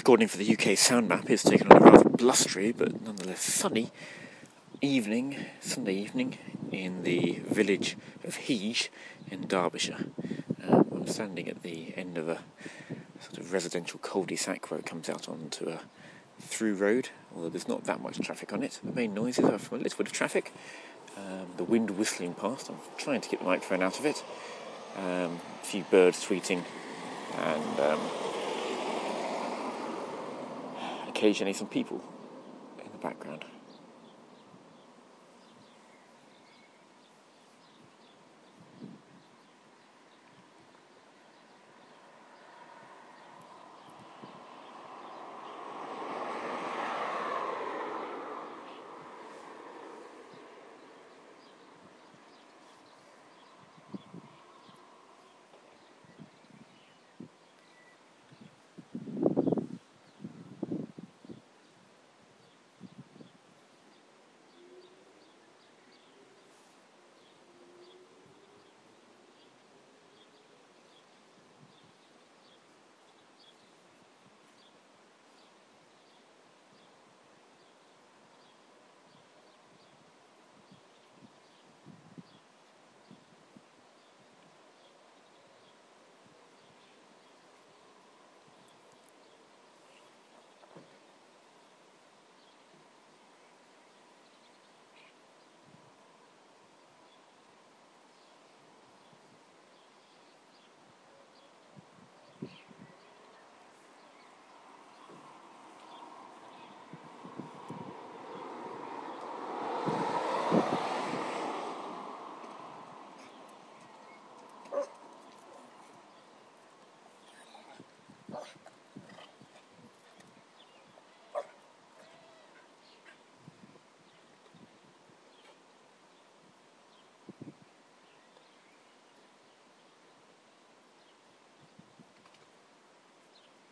recording for the UK Sound Map is taken on a rather blustery but nonetheless sunny Sunday evening in the village of Hege in Derbyshire. I'm standing at the end of a sort of residential cul-de-sac where it comes out onto a through road, although there's not that much traffic on it. The main noises are from a little bit of traffic, the wind whistling past. I'm trying to get the microphone out of it, a few birds tweeting, and occasionally some people in the background.